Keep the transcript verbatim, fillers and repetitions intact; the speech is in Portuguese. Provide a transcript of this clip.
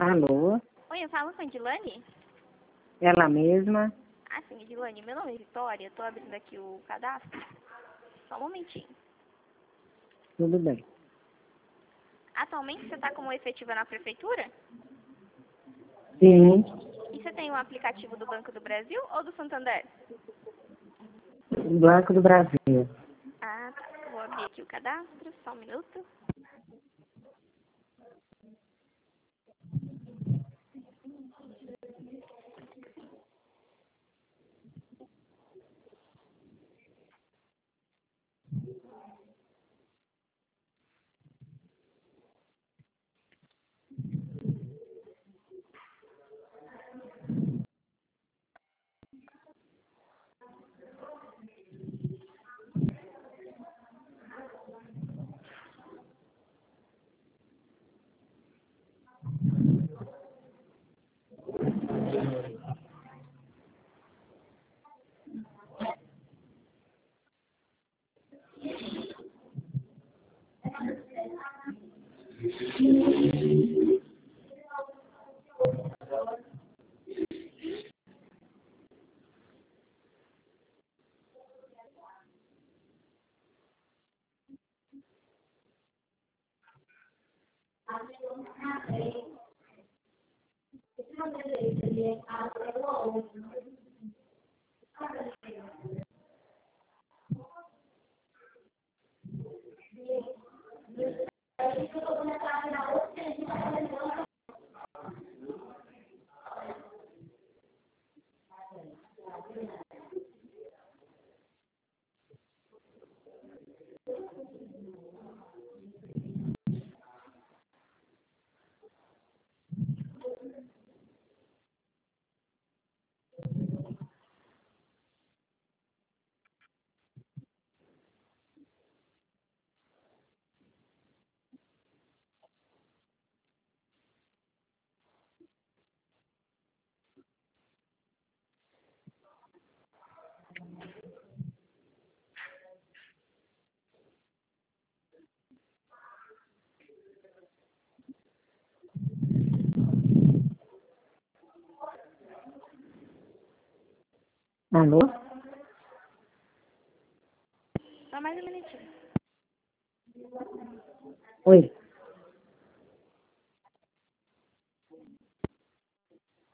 Alô? Oi, eu falo com a Edilane? Ela mesma? Ah, sim, Edilane. Meu nome é Vitória. Eu tô abrindo aqui o cadastro. Só um momentinho. Tudo bem. Atualmente você tá como efetiva na prefeitura? Sim. E você tem o aplicativo do Banco do Brasil ou do Santander? Banco do Brasil. Ah, tá. Eu vou abrir aqui o cadastro. Só um minuto. Alô? Só mais um minutinho. Oi.